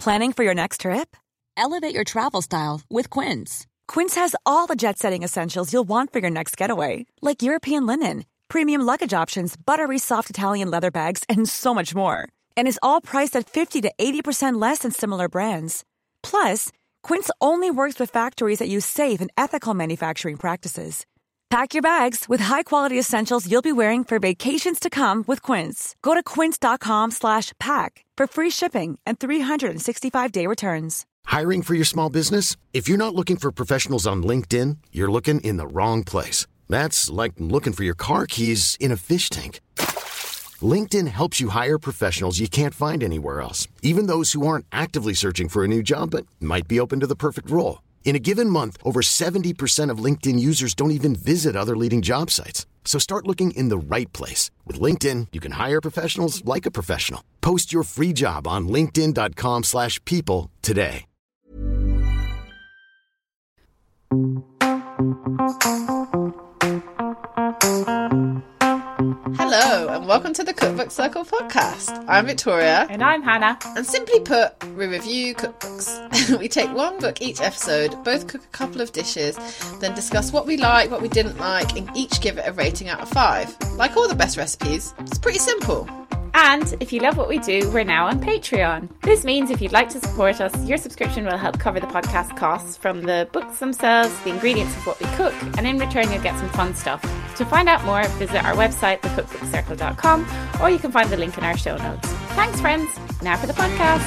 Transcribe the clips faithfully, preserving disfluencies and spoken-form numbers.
Planning for your next trip? Elevate your travel style with Quince. Quince has all the jet-setting essentials you'll want for your next getaway, like European linen, premium luggage options, buttery soft Italian leather bags, and so much more. And is all priced at fifty to eighty percent less than similar brands. Plus, Quince only works with factories that use safe and ethical manufacturing practices. Pack your bags with high-quality essentials you'll be wearing for vacations to come with Quince. Go to quince.com slash pack for free shipping and three sixty-five day returns. Hiring for your small business? If you're not looking for professionals on LinkedIn, you're looking in the wrong place. That's like looking for your car keys in a fish tank. LinkedIn helps you hire professionals you can't find anywhere else, even those who aren't actively searching for a new job but might be open to the perfect role. In a given month, over seventy percent of LinkedIn users don't even visit other leading job sites. So start looking in the right place. With LinkedIn, you can hire professionals like a professional. Post your free job on linkedin.com slash people today. Hello and welcome to the Cookbook Circle podcast. I'm Victoria. And I'm Hannah. And simply put, we review cookbooks. We take one book each episode, both cook a couple of dishes, then discuss what we like, what we didn't like, and each give it a rating out of five. Like all the best recipes, it's pretty simple. And if you love what we do, we're now on Patreon. This means if you'd like to support us, your subscription will help cover the podcast costs from the books themselves, the ingredients of what we cook, and in return you'll get some fun stuff. To find out more, visit our website, the cookbook circle dot com, or you can find the link in our show notes. Thanks, friends. Now for the podcast.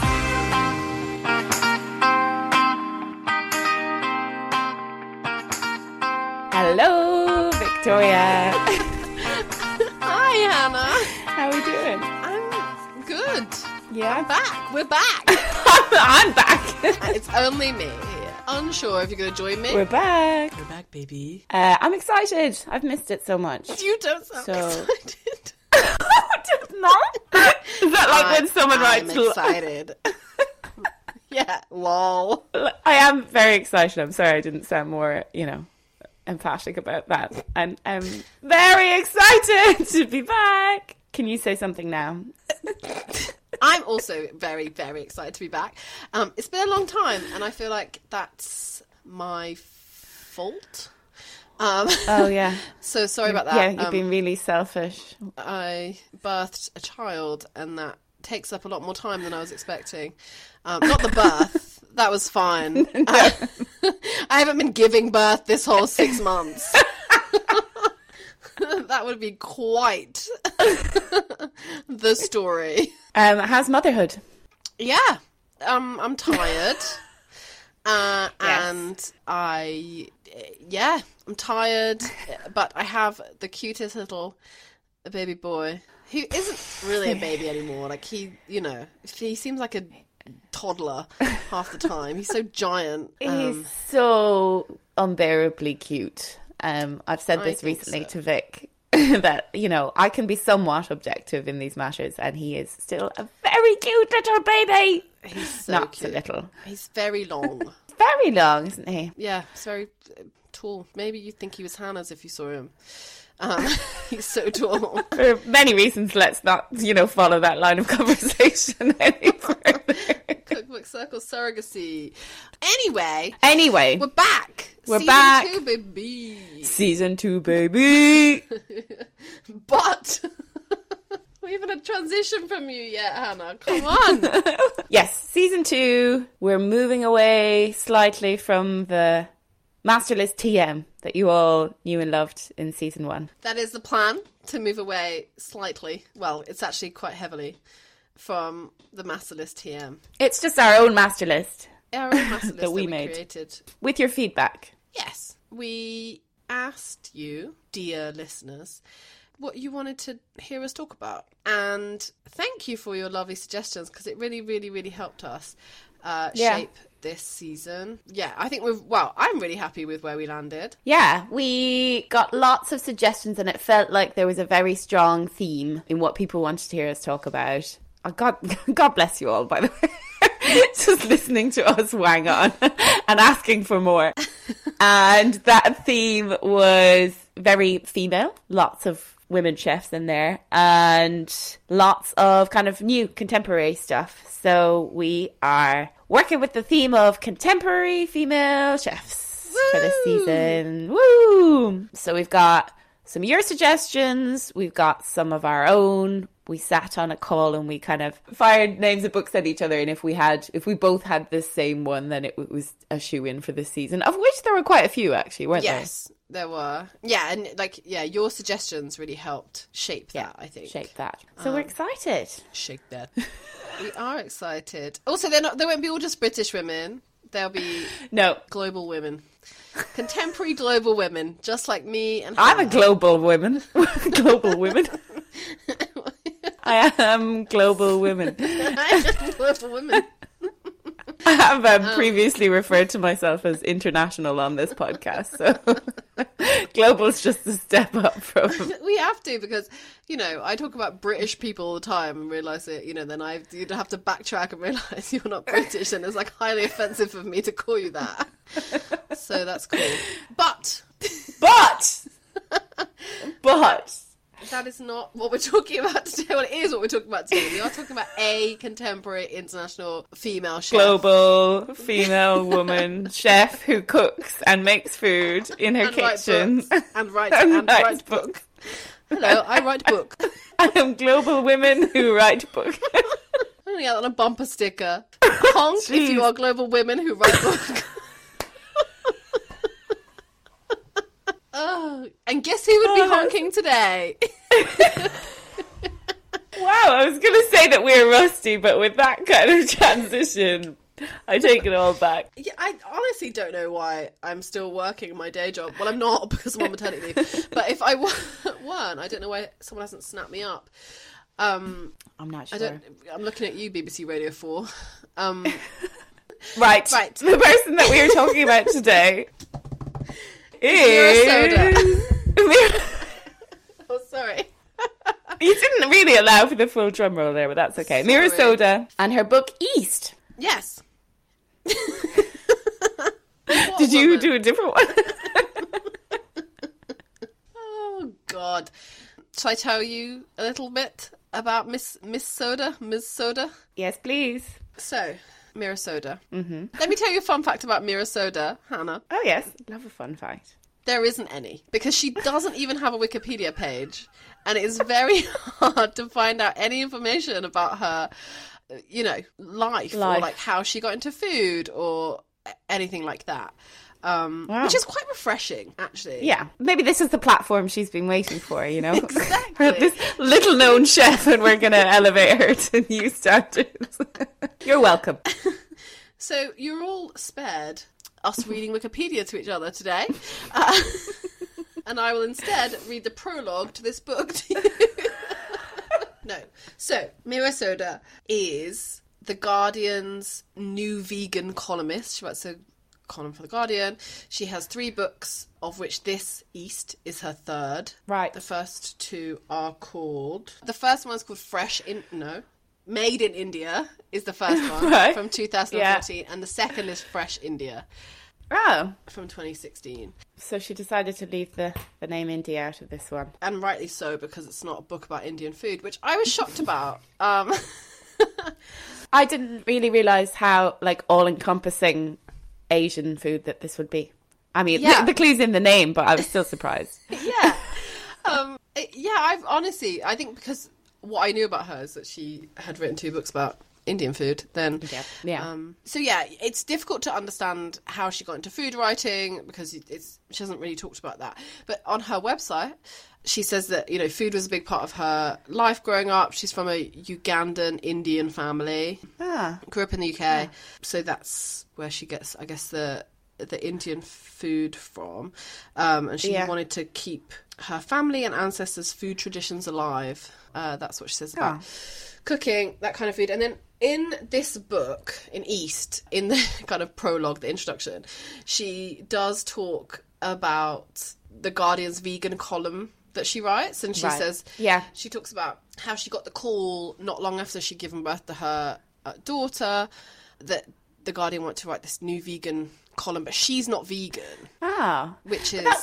Hello, Victoria. Hi, Hannah. How are we doing? I'm good. Yeah. I'm back. We're back. I'm back. It's only me. Unsure if you're going to join me. We're back. We're back, baby. Uh, I'm excited. I've missed it so much. You don't sound So- excited. No? Is that like when someone I'm writes... excited. Yeah, lol. I am very excited. I'm sorry I didn't sound more, you know, emphatic about that. And I'm very excited to be back. Can you say something now? I'm also very, very excited to be back. Um, it's been a long time, and I feel like that's my fault. Um, Oh, yeah. so sorry about that. Yeah, you've Um, been really selfish. I birthed a child, and that takes up a lot more time than I was expecting. Um, not the birth. That was fine. Uh, I haven't been giving birth this whole six months. That would be quite the story. Um, how's motherhood? Yeah, um, I'm tired. Uh, Yes. and I, yeah, I'm tired, but I have the cutest little baby boy who isn't really a baby anymore. Like he, you know, he seems like a toddler half the time. He's so giant. He's Um, so unbearably cute. Um, I've said I this think recently so. to Vic that, you know, I can be somewhat objective in these matters, and he is still a very cute little baby. he's so Not cute. so little. He's very long. Very long, isn't he? Yeah, he's very uh, tall. Maybe you'd think he was Hannah's if you saw him. Um, he's so tall. For many reasons, let's not, you know, follow that line of conversation any further. Cookbook Circle surrogacy. Anyway, Anyway, we're back. We're Season back. two, baby. season two, baby. But we haven't had a transition from you yet, Hannah. Come on. Yes, season two. We're moving away slightly from the master list T M that you all knew and loved in season one. That is the plan, to move away slightly. Well, it's actually quite heavily from the Master List T M. It's just our own master list Our own Master List that we we made created. with your feedback. Yes. We asked you, dear listeners, what you wanted to hear us talk about. And thank you for your lovely suggestions, because it really, really, really helped us uh, Yeah. shape this season. Yeah, I think we've, well, I'm really happy with where we landed. Yeah, we got lots of suggestions, and it felt like there was a very strong theme in what people wanted to hear us talk about. Oh, God, God bless you all, by the way. Just listening to us wang on and asking for more. And that theme was very female. Lots of women chefs in there, and lots of kind of new contemporary stuff. So we are working with the theme of contemporary female chefs Woo! For this season. Woo! So we've got some of your suggestions, we've got some of our own. We sat on a call and we kind of fired names of books at each other, and if we had, if we both had the same one, then it was a shoe-in for this season, of which there were quite a few actually, weren't there? Yes, there were. Yeah, and like, yeah, your suggestions really helped shape that, Yeah, I think. shape that. So Um, we're excited. Shake that. We are excited. Also, they're not, they won't be all just British women. They'll be No, global women. Contemporary global women, just like me and I'm a Hannah. global woman. Global women. I am global women. global women. I have um, previously referred to myself as international on this podcast, so global's just a step up from. We have to, because, you know, I talk about British people all the time and realise that, you know, then I you'd have to backtrack and realise you're not British, and it's like highly offensive for me to call you that. So that's cool. But, But, but, that is not what we're talking about today. Well, it is what we're talking about today. We are talking about a contemporary international female chef. global female woman chef who cooks and makes food in her And write kitchen. books. And write, And and writes write books. Hello, I write book. I am global women who write book. I'm going to get on a bumper sticker. Honk if you Jeez. are global women who write book. Oh, and guess who would be Oh, that's- honking today? Wow, I was going to say that we're rusty, but with that kind of transition, I take it all back. Yeah, I honestly don't know why I'm still working my day job. Well, I'm not, because I'm on maternity leave. But if I w- weren't, I don't know why someone hasn't snapped me up. Um, I'm not I sure. don't. I'm looking at you, B B C Radio four. Um, Right. Right. The person that we are talking about today Mira is... Mira- oh, sorry. You didn't really allow for the full drum roll there, but that's okay. Mira Sorry. Soda and her book East. Yes. Did you do a different one? Oh God! Shall I tell you a little bit about Miss Miss Soda? Miss Soda. Yes, please. So, Mira Soda. Mm-hmm. Let me tell you a fun fact about Mira Soda, Hannah. Oh, yes. Love a fun fact. There isn't any, because she doesn't even have a Wikipedia page, and it is very hard to find out any information about her, you know, life, Life. or like how she got into food or anything like that. Um, Wow. Which is quite refreshing, actually. Yeah. Maybe this is the platform she's been waiting for, you know? Exactly. This little known chef, and we're going to elevate her to new standards. You're welcome. So you're all spared us reading Wikipedia to each other today. Uh, and I will instead read the prologue to this book to you. No. So, Mira Soda is The Guardian's new vegan columnist. She writes a column for The Guardian. She has three books, of which this, East, is her third. Right. The first two are called... The first one's called Fresh in... No. Made in India is the first one Right. from two thousand fourteen. Yeah. And the second is Fresh India Oh. from twenty sixteen. So she decided to leave the, the name India out of this one. And rightly so, because it's not a book about Indian food, which I was shocked about. Um, I didn't really realise how, like, all-encompassing Asian food that this would be. I mean, Yeah. the, the clue's in the name, but I was still surprised. yeah. Um, it- yeah, I've honestly, I think because what I knew about her is that she had written two books about Indian food then. Yeah. Yeah. Um, so yeah, it's difficult to understand how she got into food writing because it's she hasn't really talked about that. But on her website, she says that, you know, food was a big part of her life growing up. She's from a Ugandan Indian family. Ah. Grew up in the U K. So that's where she gets, I guess, the the Indian food from. Um, and she Yeah. wanted to keep her family and ancestors' food traditions alive. Uh, that's what she says about Oh. cooking, that kind of food. And then in this book, in East, in the kind of prologue, the introduction, she does talk about the Guardian's vegan column that she writes. And she Right. says, Yeah. she talks about how she got the call not long after she'd given birth to her uh, daughter that the Guardian wanted to write this new vegan column, but she's not vegan, Ah. which is that's-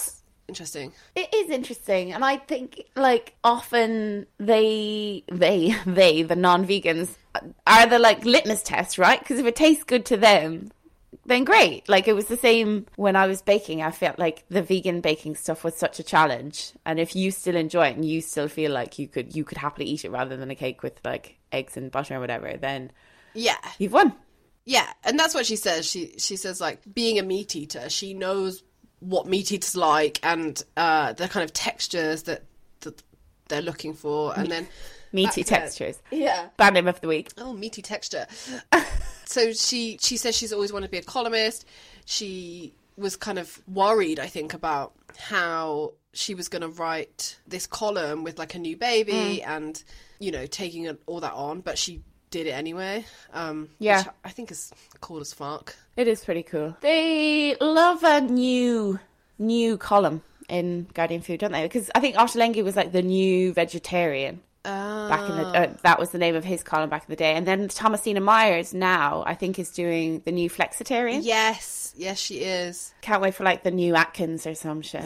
interesting. It is interesting, and I think like often they they they the non-vegans are the like litmus test, right? Because if it tastes good to them, then great. Like it was the same when I was baking. I felt like the vegan baking stuff was such a challenge, and if you still enjoy it and you still feel like you could you could happily eat it rather than a cake with like eggs and butter or whatever, then yeah, you've won. Yeah, and that's what she says. She she says like being a meat eater, she knows what meat eaters like and uh, the kind of textures that, that they're looking for, and then meaty textures. Yeah, bad name of the week. Oh, meaty texture. So she she says she's always wanted to be a columnist. She was kind of worried, I think, about how she was going to write this column with like a new baby mm. and you know taking all that on, but she did it anyway. Um, yeah, which I think is cool as fuck. It is pretty cool. They love a new new column in Guardian Food, don't they? Because I think Ottolenghi was like the new vegetarian uh, back in the. Uh, that was the name of his column back in the day. And then Thomasina Myers now I think is doing the new Flexitarian. Yes, yes, she is. Can't wait for like the new Atkins or some shit.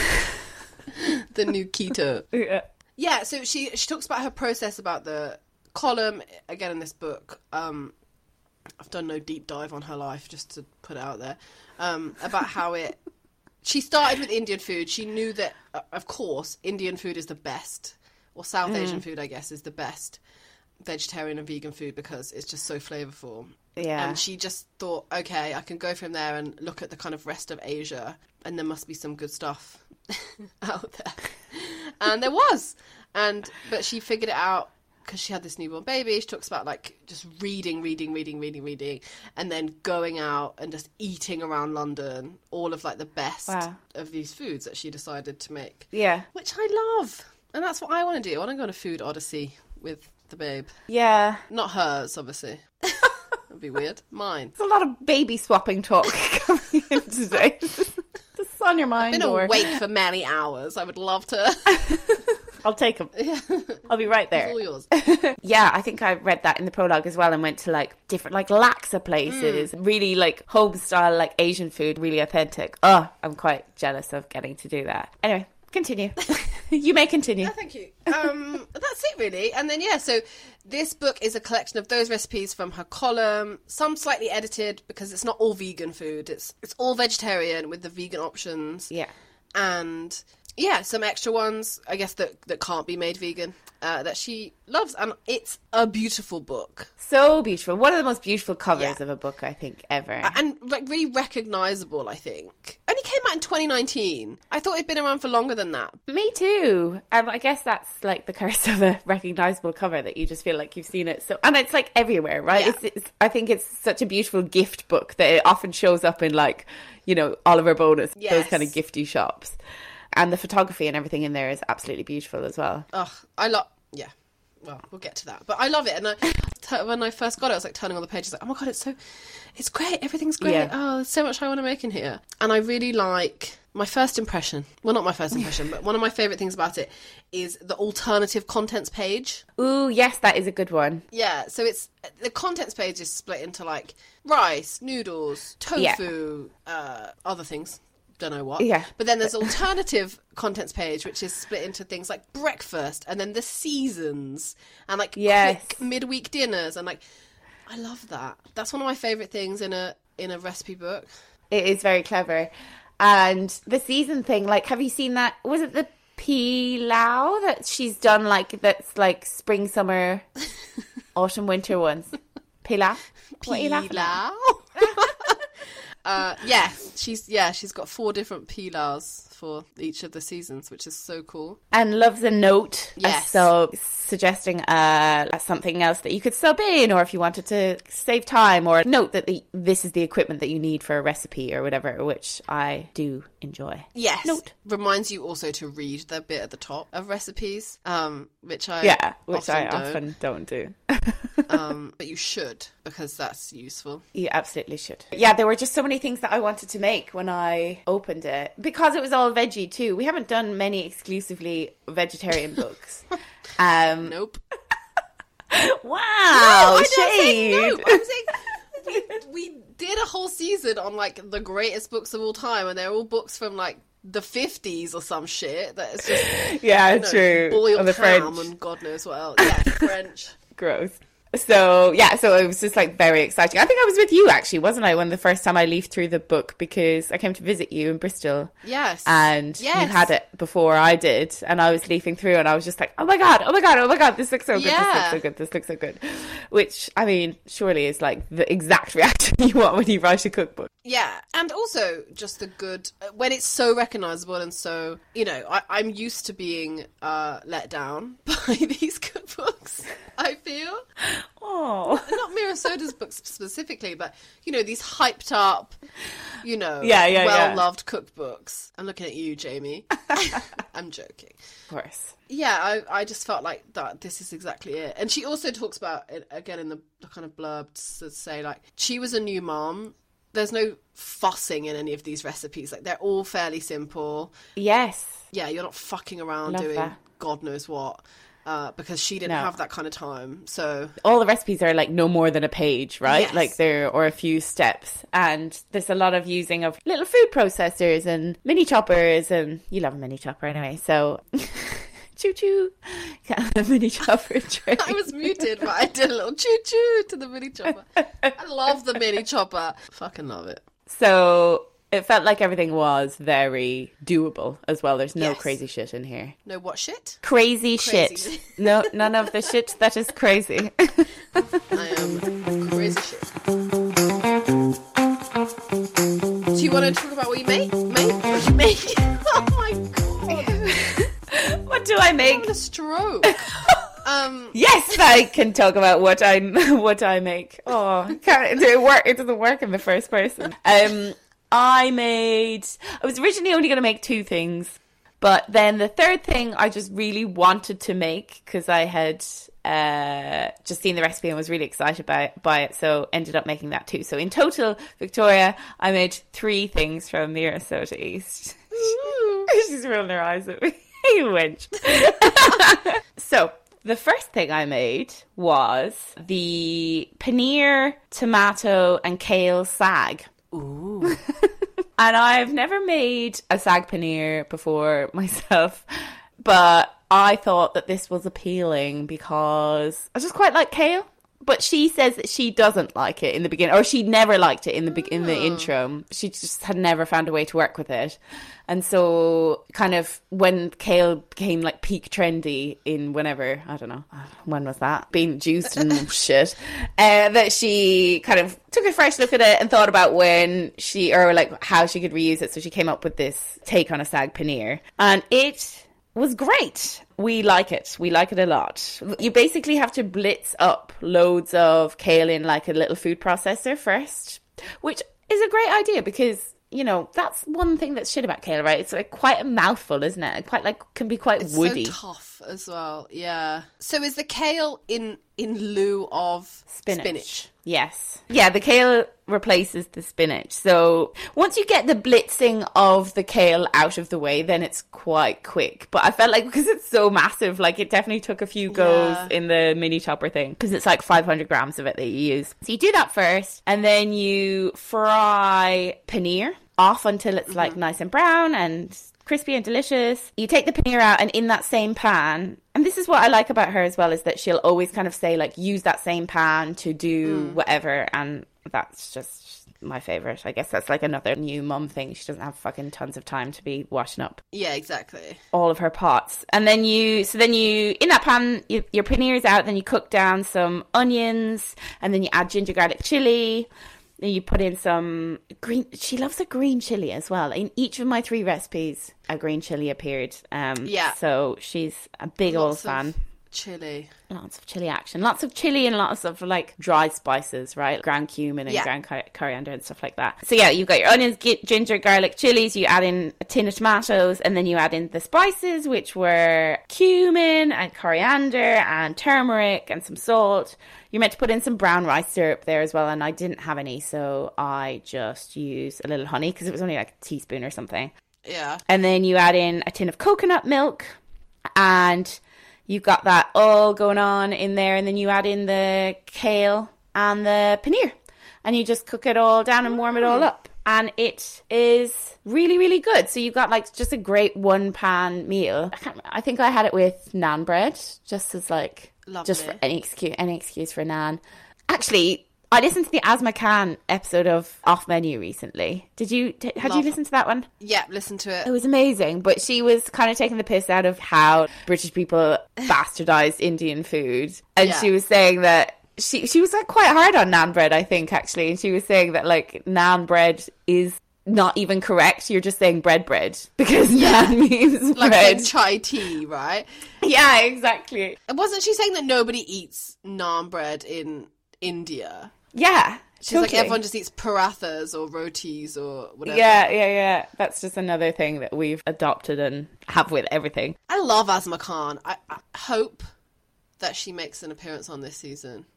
The new keto. Yeah. Yeah. So she she talks about her process about the column again in this book. um I've done no deep dive on her life, just to put it out there, um about how it she started with Indian food. She knew that uh, of course Indian food is the best, or South mm. Asian food I guess is the best vegetarian and vegan food because it's just so flavorful. Yeah. And she just thought, okay, I can go from there and look at the kind of rest of Asia and there must be some good stuff out there. And there was. And but she figured it out because she had this newborn baby. She talks about like just reading, reading, reading, reading, reading, and then going out and just eating around London all of like the best wow. of these foods that she decided to make. Yeah. Which I love. And that's what I want to do. I want to go on a food odyssey with the babe. Yeah. Not hers, obviously. That'd be weird. Mine. There's a lot of baby swapping talk coming in today. Just on your mind. I've been or... awake for many hours. I would love to... I'll take them. Yeah. I'll be right there. It's all yours. Yeah, I think I read that in the prologue as well and went to like different like Laksa places, mm. really like home style like Asian food, really authentic. Oh, I'm quite jealous of getting to do that. Anyway, continue. You may continue. Oh, thank you. Um, that's it really. And then yeah, so this book is a collection of those recipes from her column, some slightly edited because it's not all vegan food. It's it's all vegetarian with the vegan options. Yeah. And yeah, some extra ones, I guess, that, that can't be made vegan, uh, that she loves. And it's a beautiful book. So beautiful. One of the most beautiful covers yeah. of a book, I think, ever. And like really recognisable, I think. Only came out in twenty nineteen. I thought it'd been around for longer than that. Me too. Um, I guess that's like the curse of a recognisable cover, that you just feel like you've seen it. So, and it's like everywhere, right? Yeah. It's, it's, I think it's such a beautiful gift book that it often shows up in like, you know, Oliver Bonus, yes. those kind of gifty shops. And the photography and everything in there is absolutely beautiful as well. Oh, I love... Yeah. Well, we'll get to that. But I love it. And I, t- when I first got it, I was like turning on the pages like, oh my God, it's so... It's great. Everything's great. Yeah. Oh, there's so much I want to make in here. And I really like... My first impression... Well, not my first impression, but one of my favourite things about it is the alternative contents page. Ooh, yes, that is a good one. Yeah, so it's... The contents page is split into like rice, noodles, tofu, yeah. uh, other things. Don't know what. Yeah. But then there's alternative contents page, which is split into things like breakfast and then the seasons and like yes. quick midweek dinners and like I love that. That's one of my favourite things in a in a recipe book. It is very clever. And the season thing, like have you seen that? Was it the pilau that she's done like that's like spring, summer, autumn, winter ones? Pilau? What are you laughing at? Uh, yeah, she's yeah she's got four different pilaus for each of the seasons, which is so cool. And loves a note, yes. So suggesting uh, something else that you could sub in, or if you wanted to save time, or note that the, this is the equipment that you need for a recipe or whatever, which I do enjoy. Yes, note reminds you also to read the bit at the top of recipes, um, which I yeah, which often I don't. often don't do. um, but you should, because that's useful. You absolutely should. Yeah, there were just so many things that I wanted to make when I opened it, because it was all veggie too. We haven't done many exclusively vegetarian books. Um, nope. Wow, no, shade. Nope. I'm saying we, we did a whole season on like the greatest books of all time, and they're all books from like the fifties or some shit. That is just Yeah, you know, true. boiled Or the ham French. and God knows what else. Yeah, French. Gross. So, yeah, so it was just like very exciting. I think I was with you actually, wasn't I, when the first time I leafed through the book, because I came to visit you in Bristol. Yes. And yes. you had it before I did. And I was leafing through and I was just like, oh my God, oh my God, oh my God, this looks so good, Yeah. this looks so good, this looks so good. Which, I mean, surely is like the exact reaction you want when you write a cookbook. Yeah, and also just the good, when it's so recognisable and so, you know, I, I'm used to being uh, let down by these cookbooks, I feel. Oh. Not Mira Soda's books specifically, but, you know, these hyped up, you know, Yeah, yeah, yeah. well-loved cookbooks. I'm looking at you, Jamie. I'm joking. Of course. Yeah, I, I just felt like that this is exactly it. And she also talks about, it again in the, the kind of blurb, to say, like, she was a new mom. There's no fussing in any of these recipes. Like, they're all fairly simple. Yes. Yeah, you're not fucking around Love doing that. God knows what. Uh, because she didn't No. have that kind of time. So All the recipes are like no more than a page, right? Yes. Like they're, or a few steps. And there's a lot of using of little food processors and mini choppers, and you love a mini chopper anyway, so choo choo. Got a mini chopper tray. I was muted, but I did a little choo choo to the mini chopper. I love the mini chopper. Fucking love it. So it felt like everything was very doable as well. There's no Yes. crazy shit in here. No, what shit? Crazy, Crazy. shit. No, none of the shit that is crazy. I am crazy shit. Do you want to talk about what you make? Make? What you make? Oh my god. What do I I'm make? having a stroke. Um, Yes, I can talk about what I what I make. Oh, can't it work? It doesn't work in the first person. Um, I made. I was originally only going to make two things, but then the third thing I just really wanted to make because I had uh, just seen the recipe and was really excited by by it, so ended up making that too. So in total, Victoria, I made three things from Mira Soda East. She's rolling her eyes at me. You wench. So. The first thing I made was the paneer, tomato, and kale sag. ooh. And I've never made a sag paneer before myself, but I thought that this was appealing because I just quite like kale. But she says that she doesn't like it in the beginning, or she never liked it in the be- in the intro. She just had never found a way to work with it. And so kind of when kale became like peak trendy in whenever, I don't know, when was that? Being juiced and shit. Uh, that she kind of took a fresh look at it and thought about when she, or like how she could reuse it. So she came up with this take on a sag paneer. And it was great. We like it. We like it a lot. You basically have to blitz up loads of kale in like a little food processor first, which is a great idea because, you know, that's one thing that's shit about kale, right? It's like quite a mouthful, isn't it? It quite like can be quite It's woody. so tough as well. Yeah. So is the kale in in lieu of Spinach. spinach? Yes. Yeah, the kale replaces the spinach. So once you get the blitzing of the kale out of the way, then it's quite quick. But I felt like because it's so massive, like it definitely took a few goes Yeah. in the mini chopper thing because it's like five hundred grams of it that you use. So you do that first and then you fry paneer off until it's like nice and brown and crispy and delicious. You take the paneer out and in that same pan, and this is what I like about her as well, is that she'll always kind of say like use that same pan to do whatever, and that's just my favourite. I guess that's like another new mum thing. She doesn't have fucking tons of time to be washing up Yeah, exactly. all of her pots. And then you, so then you, in that pan, you, your paneer's out, then you cook down some onions, and then you add ginger garlic chili. Then you put in some green, she loves a green chili as well. In each of my three recipes, a green chili appeared. Um, Yeah. So she's a big old Lots of fan. chili. Lots of chili action. Lots of chili and lots of like dried spices, right? Ground cumin and Yeah. ground cor- coriander and stuff like that. So yeah, you've got your onions, gi- ginger, garlic, chilies. You add in a tin of tomatoes and then you add in the spices, which were cumin and coriander and turmeric and some salt. You're meant to put in some brown rice syrup there as well, and I didn't have any, so I just used a little honey because it was only like a teaspoon or something. Yeah. And then you add in a tin of coconut milk, and you've got that all going on in there. And then you add in the kale and the paneer, and you just cook it all down and warm it all up. and it is really, really good. So you got like just a great one pan meal. I, can't, I think I had it with naan bread, just as like, Lovely. just for any excuse, any excuse for naan. Actually, I listened to the Asma Khan episode of Off Menu recently. Did you, did, had Love you listened to that one? Yeah, listen to it. It was amazing, but she was kind of taking the piss out of how British people bastardized Indian food. And Yeah. she was saying that she she was like quite hard on naan bread, I think, actually. And she was saying that like naan bread is not even correct. You're just saying bread bread because Yeah. naan means Like bread. in chai tea, right? Yeah, exactly. Wasn't she saying that nobody eats naan bread in India? Yeah. She's totally. like, everyone just eats parathas or rotis or whatever. Yeah, yeah, yeah. That's just another thing that we've adopted and have with everything. I love Asma Khan. I, I hope that she makes an appearance on this season.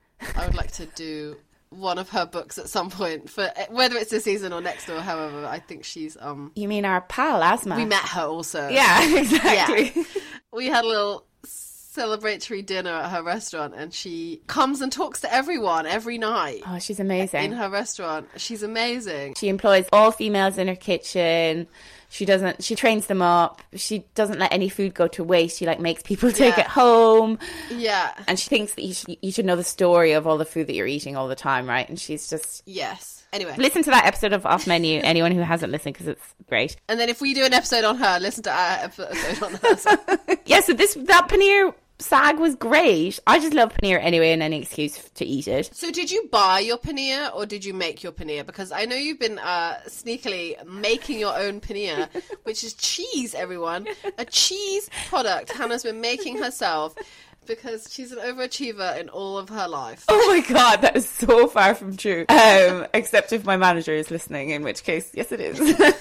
I would like to do one of her books at some point, for whether it's this season or next or however. I think she's um You mean our pal, Asma? we met her also. Yeah, exactly. Yeah. We had a little celebratory dinner at her restaurant, and she comes and talks to everyone every night Oh, she's amazing. in her restaurant. She's amazing. She employs all females in her kitchen. She doesn't, she trains them up. She doesn't let any food go to waste. She like makes people take Yeah. it home. Yeah. And she thinks that you should, you should know the story of all the food that you're eating all the time, right? And she's just... Yes. Anyway. Listen to that episode of Off Menu, anyone who hasn't listened, because it's great. And then if we do an episode on her, listen to our episode on her. So. Yeah, so this, that paneer sag was great. I just love paneer anyway, and any excuse to eat it. So did you buy your paneer or did you make your paneer? Because I know you've been uh, sneakily making your own paneer, which is cheese, everyone. A cheese product Hannah's been making herself because she's an overachiever in all of her life. Oh my god, that is so far from true. Um, except if my manager is listening, in which case, yes it is.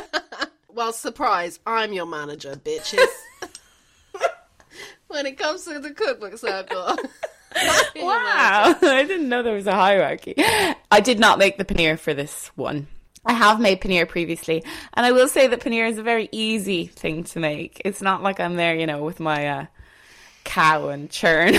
Well, surprise, I'm your manager, bitches. When it comes to the cookbook circle. Wow, I didn't know there was a hierarchy. I did not make the paneer for this one. I have made paneer previously, and I will say that paneer is a very easy thing to make. It's not like I'm there, you know, with my uh, cow and churn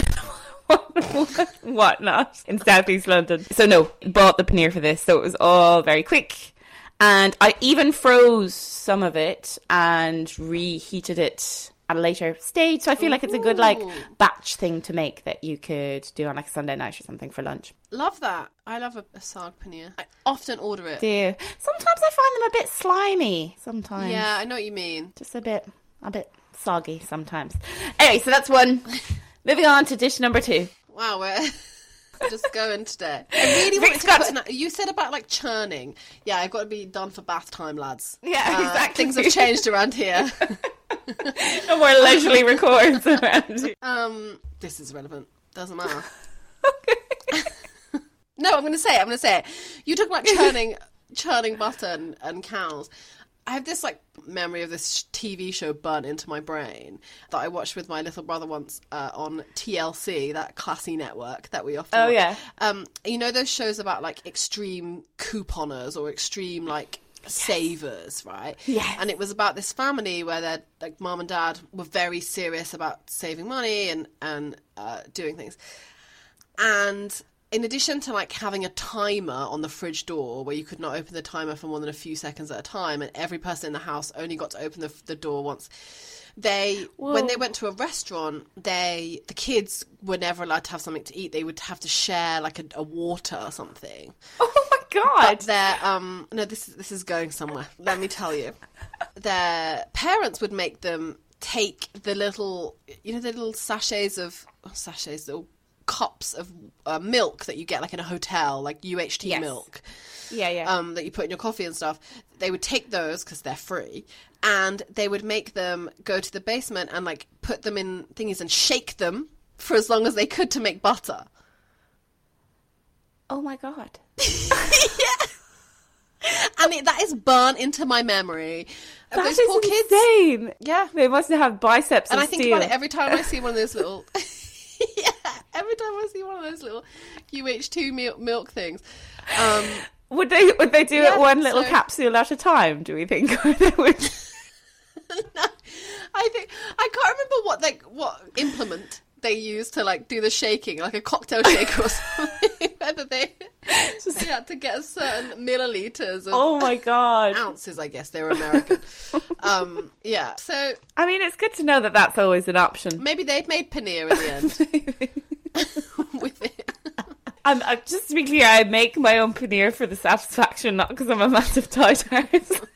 whatnot in southeast London. So no, bought the paneer for this, so it was all very quick. And I even froze some of it and reheated it at a later stage. So I feel like it's a good like Ooh. batch thing to make that you could do on like a Sunday night or something for lunch. Love that. I love a, a sag paneer. I often order it. Do you? Sometimes I find them a bit slimy. Sometimes. Yeah, I know what you mean. Just a bit, a bit soggy sometimes. Anyway, so that's one. Moving on to dish number two. Wow, we're just going today. I really Rick's wanted to got- put an, you said about like churning. Yeah, I've got to be done for bath time, lads. Yeah, Uh, exactly. Things have changed around here. No more leisurely records around here. Um, this is relevant. Doesn't matter. No, I'm going to say it. I'm going to say it. You talk about churning, churning butter and, and cows. I have this like memory of this T V show burnt into my brain that I watched with my little brother once uh, on T L C, that classy network that we often Oh, watch. yeah. Um, you know those shows about like extreme couponers or extreme like savers, right? Yes. And it was about this family where their like mom and dad were very serious about saving money and and uh, doing things. And in addition to like having a timer on the fridge door where you could not open the timer for more than a few seconds at a time, and every person in the house only got to open the, the door once, they Whoa. when they went to a restaurant, they the kids were never allowed to have something to eat. They would have to share like a, a water or something. Oh my god. But their um no this this is going somewhere. Let me tell you, their parents would make them take the little you know the little sachets of oh, sachets little cups of uh, milk that you get like in a hotel, like U H T Yes. milk, Yeah, yeah. um, that you put in your coffee and stuff. They would take those because they're free, and they would make them go to the basement and like put them in thingies and shake them for as long as they could to make butter. Oh my god. And it, that is burnt into my memory. Of That those is poor kids. insane. Yeah. They must have biceps And of I think steel. about it every time I see one of those little... yeah, every time I see one of those little U H two milk, milk things. Um, Would they would they do Yeah, it one little so- capsule at a time, do we think? Or they would... no, I think... I can't remember what like what implement they use to like do the shaking, like a cocktail shaker or something. said that they, they had to get certain milliliters of Oh my God. ounces, I guess. They were American. um, yeah, so I mean, it's good to know that that's always an option. maybe they've made paneer in the end with it. I'm, I'm, just to be clear, I make my own paneer for the satisfaction, not because I'm a massive tie-tart.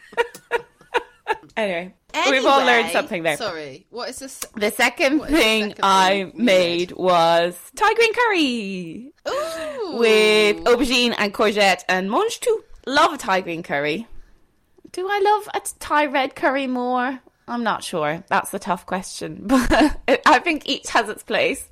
Anyway, we've all learned Anyway, something there. Sorry, what is this? The second What is the thing second I thing you made made? was Thai green curry Ooh. with aubergine and courgette and mange tout. Love a Thai green curry. Do I love a Thai red curry more? I'm not sure. That's a tough question. But I think each has its place.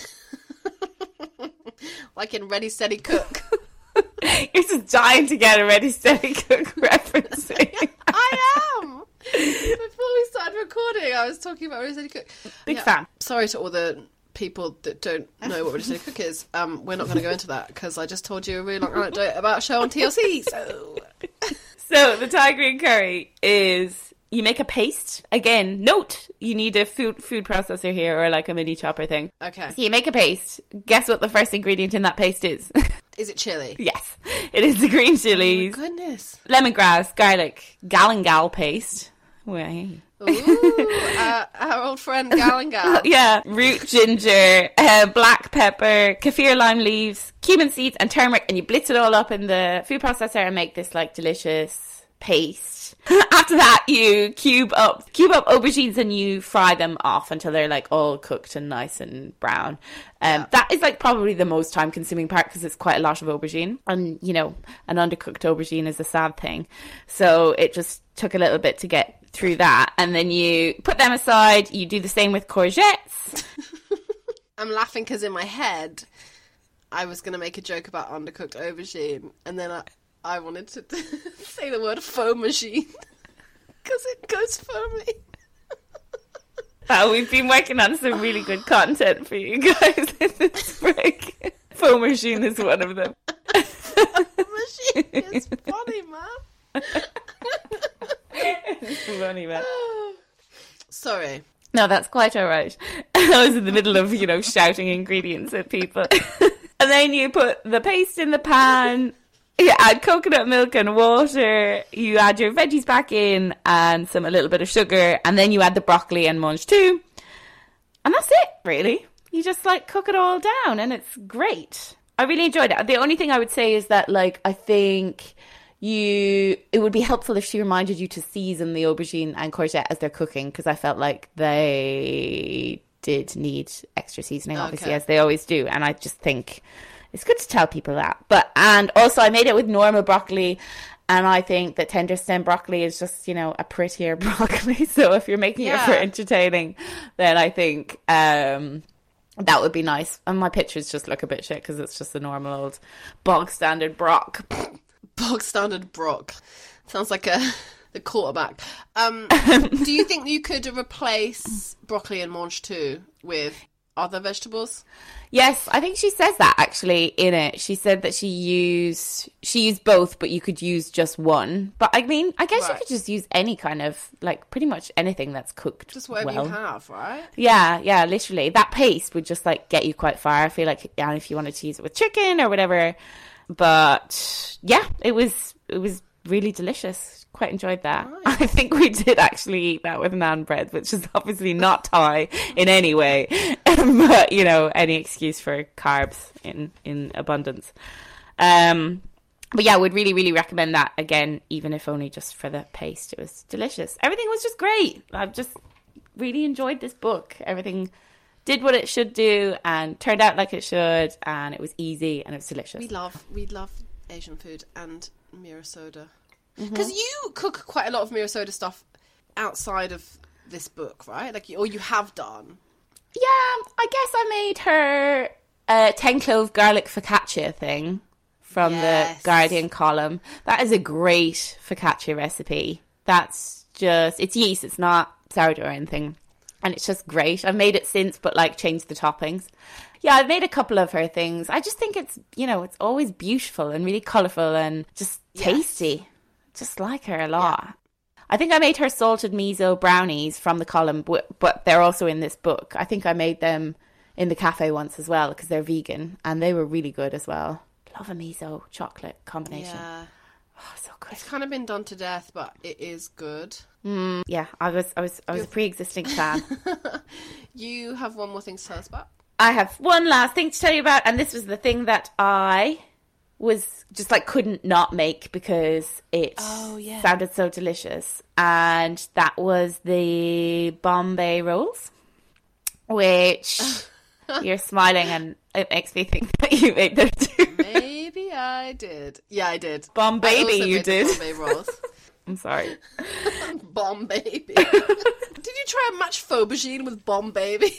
Like in Ready, Steady, Cook. You're just dying to get a Ready, Steady, Cook referencing. I am! Before we started recording, I was talking about Ready, Steady, Cook. Big Yeah, fan. Sorry to all the people that don't know what Ready, Steady, Cook is. Um, we're not going to go into that because I just told you a really long anecdote about a show on T L C. So, So the Thai green curry is... You make a paste. Again, note, you need a food food processor here or like a mini chopper thing. okay. So you make a paste. Guess what the first ingredient in that paste is? Is it chili? Yes, it is the green Oh chilies, my goodness. lemongrass, garlic, galangal paste. Way. Ooh, uh, our old friend Gal and Gal. Yeah, root ginger, uh, black pepper, kaffir lime leaves, cumin seeds, and turmeric, and you blitz it all up in the food processor and make this like delicious paste. After that, you cube up cube up aubergines and you fry them off until they're like all cooked and nice and brown. Um, Yeah. That is like probably the most time consuming part because it's quite a lot of aubergine, and you know, an undercooked aubergine is a sad thing. So it just took a little bit to get through that, and then you put them aside. You do the same with courgettes. I'm laughing because in my head, I was going to make a joke about undercooked aubergine, and then I, I wanted to say the word foam machine because it goes foamy. Oh, we've been working on some really good content for you guys in this break. Foam machine is one of them. Foam machine is funny, man. It's funny, man. Sorry. No, that's quite all right. I was in the middle of, you know, shouting ingredients at people. And then you put the paste in the pan. You add coconut milk and water. You add your veggies back in and some a little bit of sugar. And then you add the broccoli and mange tout. And that's it, really. You just, like, cook it all down and it's great. I really enjoyed it. The only thing I would say is that, like, I think... You, it would be helpful if she reminded you to season the aubergine and courgette as they're cooking, because I felt like they did need extra seasoning, obviously, Okay. as they always do. And I just think it's good to tell people that. But and also, I made it with normal broccoli, and I think that tender stem broccoli is just, you know, a prettier broccoli. So if you're making it for Yeah. entertaining, then I think um, that would be nice. And my pictures just look a bit shit because it's just a normal old bog standard brock. Bog standard Brock. Sounds like a the quarterback. Um, do you think you could replace broccoli and mange tout with other vegetables? Yes, I think she says that actually in it. She said that she used she used both, but you could use just one. But I mean, I guess you Right. could just use any kind of, like, pretty much anything that's cooked Just whatever well. you have, right? Yeah, yeah, literally. That paste would just, like, get you quite far. I feel like, yeah, if you wanted to use it with chicken or whatever. But yeah, it was it was really delicious. Quite enjoyed that. Nice. I think we did actually eat that with naan bread, which is obviously not Thai in any way, but you know, any excuse for carbs in in abundance. Um, but yeah, would really really recommend that again, even if only just for the paste. It was delicious. Everything was just great. I've just really enjoyed this book. Everything did what it should do and turned out like it should, and it was easy and it was delicious. We love we love Asian food and Mira Soda. Mm-hmm. Because you cook quite a lot of Mira Soda stuff outside of this book, right? Like, or you have done. Yeah, I guess I made her a ten clove garlic focaccia thing from Yes. the Guardian column. That is a great focaccia recipe. That's just, it's yeast, it's not sourdough or anything. And it's just great. I've made it since, but like changed the toppings. Yeah, I've made a couple of her things. I just think it's, you know, it's always beautiful and really colourful and just Yes. tasty. Just like her a lot. I think I made her salted miso brownies from the column, but, but they're also in this book. I think I made them in the cafe once as well because they're vegan and they were really good as well. love a miso chocolate combination. Yeah. Oh, so good. It's kind of been done to death, but it is good. Mm, yeah, I was I was I was a pre-existing fan. You have one more thing to tell us about? I have one last thing to tell you about, and this was the thing that I was just like couldn't not make because it oh, yeah. sounded so delicious, and that was the Bombay rolls, which you're smiling and it makes me think that you made them too. Maybe I did. Yeah, I did. Bombay, you made did. The Bombay rolls. I'm sorry. Bomb baby. Did you try and match Fabergé with Bomb baby?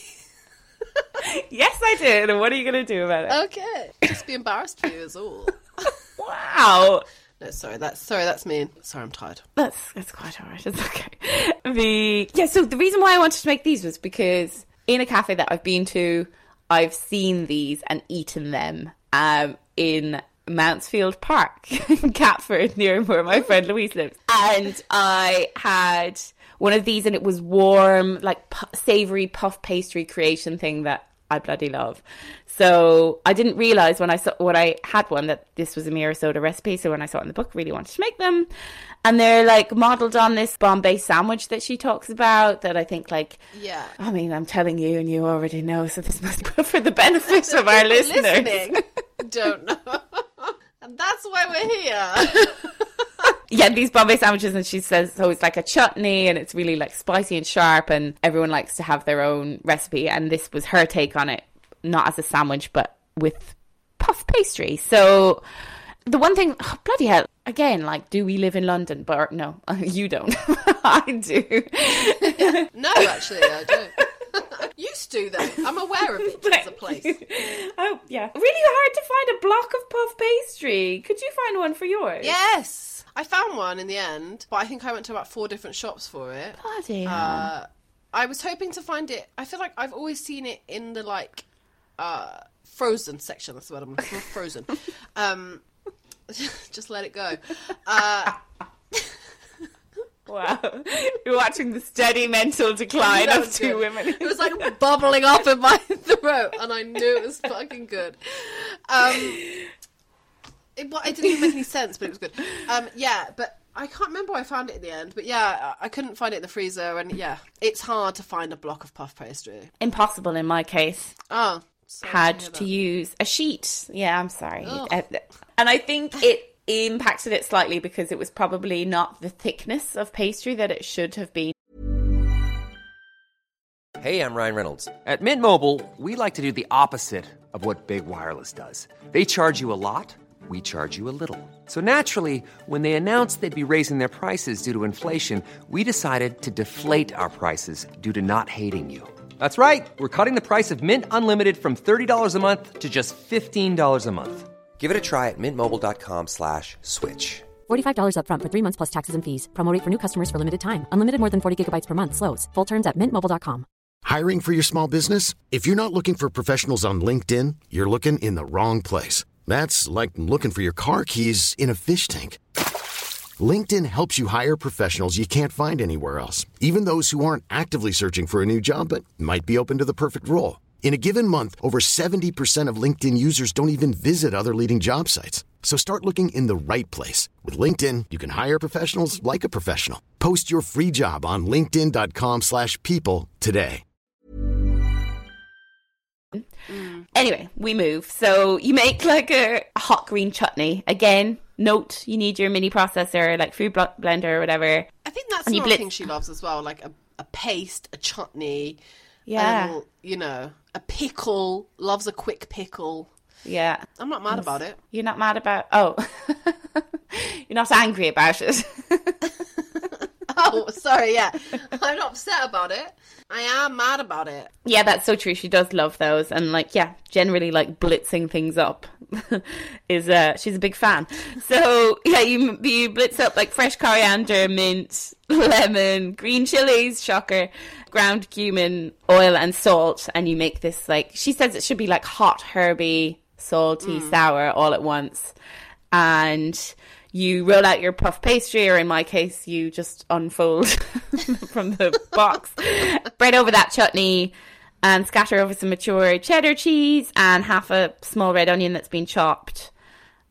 Yes, I did. And what are you going to do about it? Okay. Just be embarrassed for you is all. Wow. No, sorry, that's sorry, that's mean. Sorry, I'm tired. That's that's quite alright. It's okay. The yeah. So the reason why I wanted to make these was because in a cafe that I've been to, I've seen these and eaten them um, in Mountsfield Park in Catford, near where my friend Louise lives. And I had one of these, and it was warm, like pu- savoury puff pastry creation thing that I bloody love. So I didn't realise when I saw when I had one that this was a Mira Soda recipe. So when I saw it in the book, really wanted to make them. And they're like modelled on this Bombay sandwich that she talks about that I think like, yeah. I mean, I'm telling you and you already know, so this must be for the benefit of our listeners. Listening don't know. And that's why we're here. Yeah, these Bombay sandwiches, and she says, so it's like a chutney and it's really like spicy and sharp, and everyone likes to have their own recipe. And this was her take on it, not as a sandwich, but with puff pastry. So the one thing, oh, bloody hell, again, like, do we live in London? But no, you don't. I do. No, actually, I don't. Used to, though. I'm aware of it as a place. Oh, yeah. Really hard to find a block of puff pastry. Could you find one for yours? Yes. I found one in the end, but I think I went to about four different shops for it. Bloody hell. Uh, I was hoping to find it. I feel like I've always seen it in the, like, uh, frozen section. That's the word I'm looking for. Frozen. Um, just let it go. Uh... Wow. You're watching the steady mental decline of two good. women. It was like bubbling up in my throat, and I knew it was fucking good. Um, it, well, it didn't even make any sense, but it was good. Um, yeah, but I can't remember where I found it in the end. But yeah, I couldn't find it in the freezer, and yeah, it's hard to find a block of puff pastry. Impossible in my case. Oh. Had to, to use a sheet. Yeah, I'm sorry. Oh. And I think it impacted it slightly because it was probably not the thickness of pastry that it should have been. Hey, I'm Ryan Reynolds. At Mint Mobile, we like to do the opposite of what Big Wireless does. They charge you a lot, we charge you a little. So naturally, when they announced they'd be raising their prices due to inflation, we decided to deflate our prices due to not hating you. That's right. We're cutting the price of Mint Unlimited from thirty dollars a month to just fifteen dollars a month. Give it a try at mintmobile.com slash switch. forty-five dollars up front for three months plus taxes and fees. Promo rate for new customers for limited time. Unlimited more than forty gigabytes per month. Slows full terms at mint mobile dot com. Hiring for your small business? If you're not looking for professionals on LinkedIn, you're looking in the wrong place. That's like looking for your car keys in a fish tank. LinkedIn helps you hire professionals you can't find anywhere else, even those who aren't actively searching for a new job but might be open to the perfect role. In a given month, over seventy percent of LinkedIn users don't even visit other leading job sites. So start looking in the right place. With LinkedIn, you can hire professionals like a professional. Post your free job on linkedin.com slash people today. Mm. Anyway, we move. So you make like a hot green chutney. Again, note you need your mini processor, like food blender or whatever. I think that's and another blitz- thing she loves as well, like a, a paste, a chutney. Yeah. A little, you know, a pickle. Loves a quick pickle. Yeah. I'm not mad about it. You're not mad about... Oh. You're not angry about it. Oh, sorry, yeah. I'm not upset about it. I am mad about it. Yeah, that's so true. She does love those. And, like, yeah, generally, like, blitzing things up is... uh she's a big fan. So, yeah, you, you blitz up, like, fresh coriander, mint, lemon, green chilies, shocker, ground cumin, oil and salt. And you make this, like... She says it should be, like, hot, herby, salty, mm. sour all at once. And... you roll out your puff pastry, or in my case, you just unfold from the box. Spread over that chutney and scatter over some mature cheddar cheese and half a small red onion that's been chopped.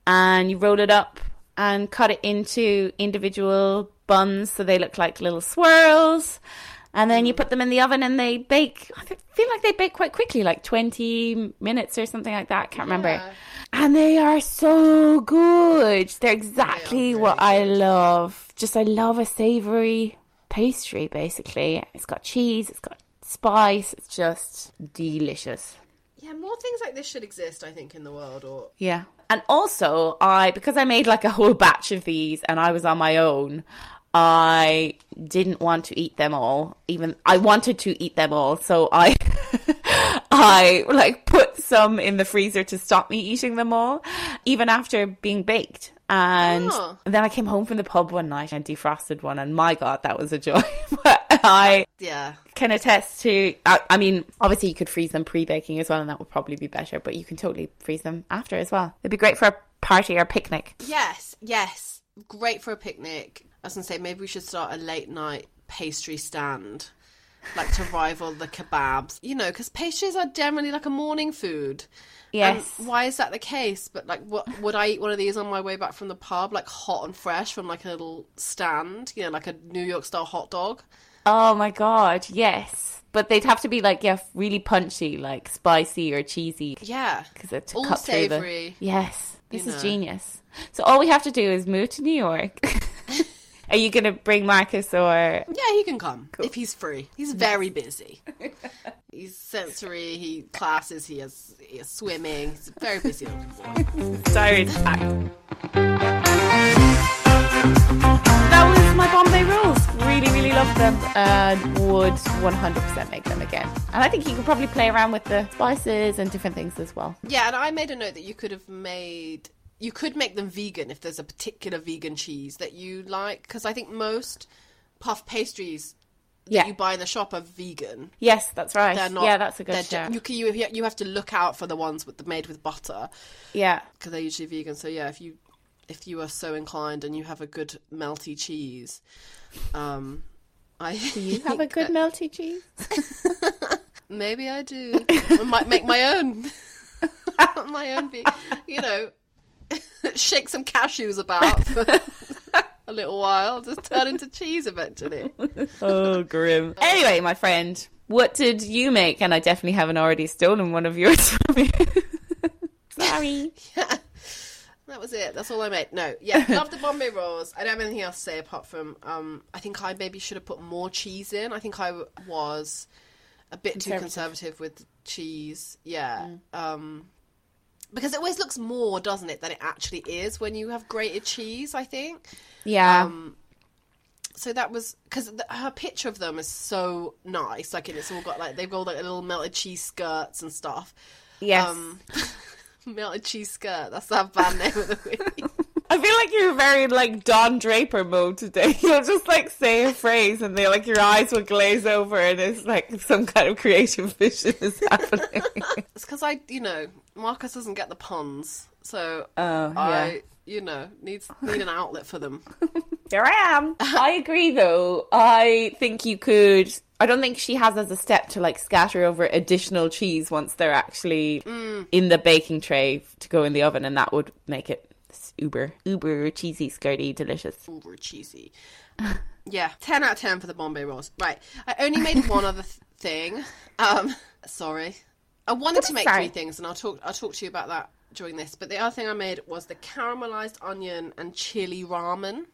and you roll it up and cut it into individual buns so they look like little swirls. And then you put them in the oven and they bake. I feel like they bake quite quickly, like twenty minutes or something like that. Can't remember. Yeah. And they are so good. They're exactly They are what very I good. love. Just I love a savoury pastry, basically. It's got cheese, it's got spice. It's just delicious. Yeah, more things like this should exist, I think, in the world. Or Yeah. And also, I because I made like a whole batch of these and I was on my own, I didn't want to eat them all. Even I wanted to eat them all, so I I like put some in the freezer to stop me eating them all, even after being baked. And Oh. then I came home from the pub one night and defrosted one, and my God, that was a joy. But I yeah, can attest to, I, I mean, obviously you could freeze them pre-baking as well, and that would probably be better, but you can totally freeze them after as well. It'd be great for a party or picnic. yes, yes, great for a picnic. I was gonna say maybe we should start a late night pastry stand, like to rival the kebabs. You know, because pastries are generally like a morning food. Yes. And why is that the case? But like, what would I eat one of these on my way back from the pub, like hot and fresh from like a little stand? You know, like a New York style hot dog. Oh my God, yes. But they'd have to be like, yeah, really punchy, like spicy or cheesy. Yeah, Because it's all cut through the... savoury. Yes, this you is know. genius. So all we have to do is move to New York. Are you going to bring Marcus or... Yeah, he can come if he's free. He's very busy. He's sensory. He classes. He has, he has swimming. He's a very busy little boy. Diary is packed. That was my Bombay rolls. Really, really loved them and would one hundred percent make them again. And I think you could probably play around with the spices and different things as well. Yeah, and I made a note that you could have made... You could make them vegan if there's a particular vegan cheese that you like. Because I think most puff pastries that Yeah. you buy in the shop are vegan. Yes, that's right. They're not... yeah, that's a good they're shout. ju- you, can- you, you have to look out for the ones with the made with butter. Yeah. Because they're usually vegan. So yeah, if you if you are so inclined and you have a good melty cheese, um, I Do you have a good melty cheese? maybe I do. I might make my own, my own. Be, you know, shake some cashews about for a little while, just turn into cheese eventually. Oh, grim. Anyway, my friend, what did you make? And I definitely haven't already stolen one of yours from you. Sorry. Yeah. That was it. That's all I made. No, yeah, love the Bombay rolls. I don't have anything else to say apart from um, I think I maybe should have put more cheese in. I think I w- was a bit too conservative with cheese. Yeah. Mm. Um, because it always looks more, doesn't it, than it actually is when you have grated cheese, I think. Yeah. Um, so that was because her picture of them is so nice. Like, and it's all got like they've got like little melted cheese skirts and stuff. Yes. Um, melted cheese skirt. That's that band name of the week. I feel like you're very like Don Draper mode today. You'll just like say a phrase and they like your eyes will glaze over and it's like some kind of creative vision is happening. It's because I, you know, Marcus doesn't get the puns, so Oh, I, yeah. you know, needs need an outlet for them. Here I am. I agree though. I think you could... I don't think she has as a step to like scatter over additional cheese once they're actually mm. in the baking tray to go in the oven, and that would make it uber, uber cheesy, skirty, delicious. Uber cheesy. Yeah, ten out of ten for the Bombay rolls. Right, I only made one other th- thing. Um, sorry, I wanted to make sorry. three things, and I'll talk. I'll talk to you about that during this. But the other thing I made was the caramelized onion and chili ramen.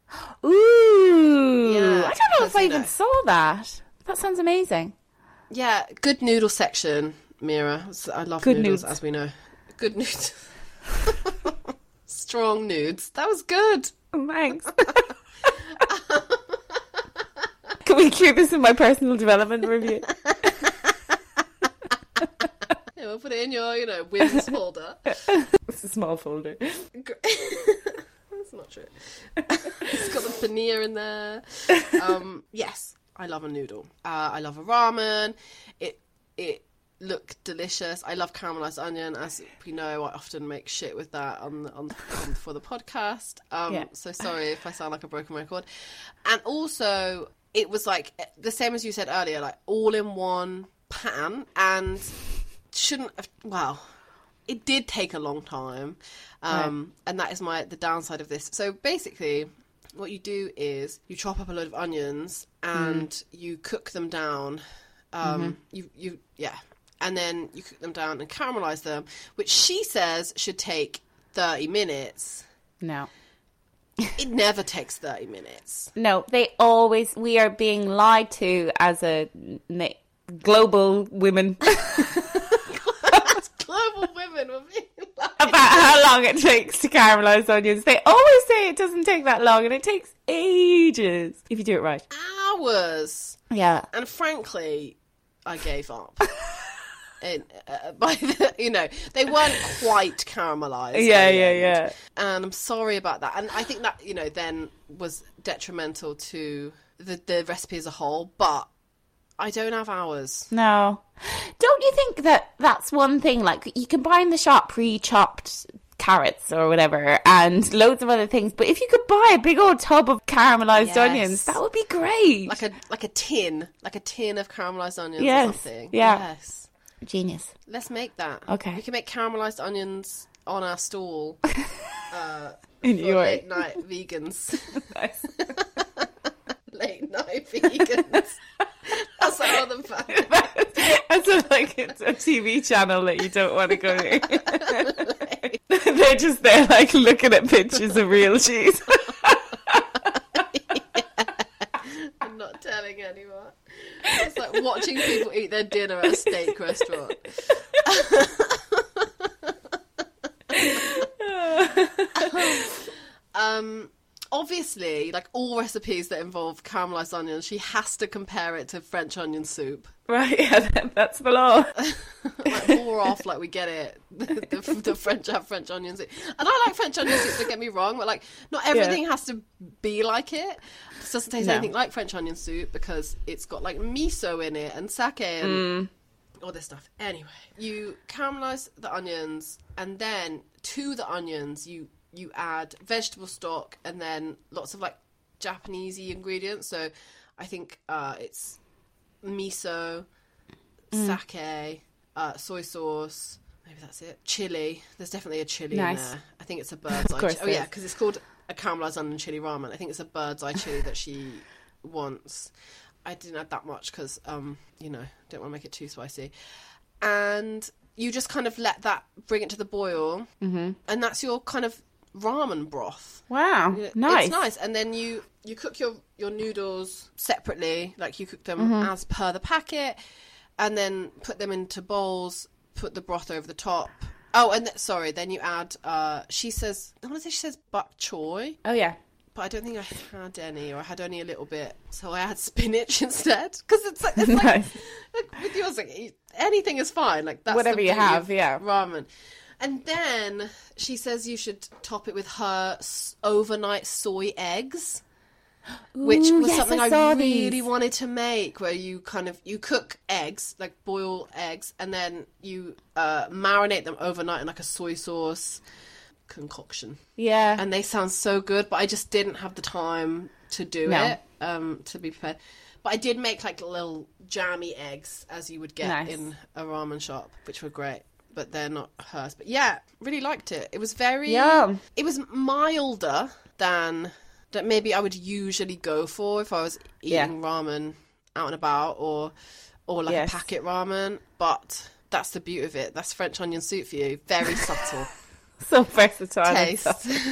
Ooh, Yeah, I don't know if I you even know. saw that. That sounds amazing. Yeah, good noodle section, Mira. I love Good noodles, nudes. as we know. Good nudes. Strong nudes. That was good. Thanks. Can we include this in my personal development review? Yeah, we'll put it in your, you know, wins folder. It's a small folder. That's not true. It's got the paneer in there. Um, yes, I love a noodle. Uh, I love a ramen. It it looked delicious. I love caramelized onion. As we know, I often make shit with that on on, on for the podcast. Um, Yeah. So sorry if I sound like a broken record. And also, it was like the same as you said earlier, like all in one pan, and shouldn't have, well, it did take a long time, um, right. and that is my the downside of this. So basically, what you do is you chop up a load of onions and mm. you cook them down. Um, mm-hmm. You you yeah, and then you cook them down and caramelize them, which she says should take thirty minutes. No. It never takes thirty minutes. No, they always, we are being lied to as a na- global women. Global women were being lied about how long it takes to caramelize onions. They always say it doesn't take that long, and it takes ages if you do it right. Hours. Yeah. And frankly, I gave up. And, uh, by the, you know, they weren't quite caramelized. Yeah, yeah, yeah. And I'm sorry about that. And I think that, you know, then was detrimental to the, the recipe as a whole. But I don't have hours. No. Don't you think that that's one thing? Like, you can buy in the shop pre-chopped carrots or whatever and loads of other things. But if you could buy a big old tub of caramelized yes. onions, that would be great. Like a like a tin. Like a tin of caramelized onions yes. or something. Yeah. Yes. Genius. Let's make that. Okay. We can make caramelized onions on our stall. uh, In for York. Late night vegans. Nice. Late night vegans. That's our other fan. That's a, like it's a T V channel that you don't want to go to. They're just there like looking at pictures of real cheese. Yeah. I'm not telling anyone. It's like watching people eat their dinner at a steak restaurant. um, obviously, like all recipes that involve caramelized onions, she has to compare it to French onion soup. Right, yeah, that's the law. Like more off, like we get it. The, the, the French have French onion soup, and I like French onion soup. Don't get me wrong, but like not everything yeah. has to be like it. It doesn't taste no. anything like French onion soup because it's got like miso in it and sake and mm. all this stuff. Anyway, you caramelize the onions, and then to the onions you you add vegetable stock and then lots of like Japanesey ingredients. So I think uh, it's miso, mm. sake, uh, soy sauce. Maybe that's it. Chili. There's definitely a chili nice. in there. I think it's a bird's eye. Of course Ch- oh yeah, because it's called a caramelized onion chili ramen. I think it's a bird's eye chili that she wants. I didn't add that much because, um, you know, don't want to make it too spicy. And you just kind of let that bring it to the boil, mm-hmm. and that's your kind of ramen broth. Wow, nice. It's nice. And then you you cook your your noodles separately, like you cook them mm-hmm. as per the packet, and then put them into bowls. Put the broth over the top. Oh, and th- sorry, then you add, uh, she says, I want to say she says bok choy. Oh, yeah. But I don't think I had any, or I had only a little bit. So I had spinach instead. Because it's like, it's like, nice. like with yours, like, anything is fine. Like that's whatever the you have, yeah. Ramen. And then she says you should top it with her s- overnight soy eggs. Ooh, which was yes, something I, I, I really these. wanted to make, where you kind of you cook eggs, like boil eggs, and then you uh, marinate them overnight in like a soy sauce concoction. Yeah, and they sound so good, but I just didn't have the time to do no. it um, to be prepared. But I did make like little jammy eggs, as you would get nice. in a ramen shop, which were great. But they're not hers. But yeah, really liked it. It was very. Yum. It was milder than. That maybe I would usually go for if I was eating yeah. ramen out and about, or or like yes. a packet ramen. But that's the beauty of it. That's French onion soup for you. Very subtle. So versatile. Taste.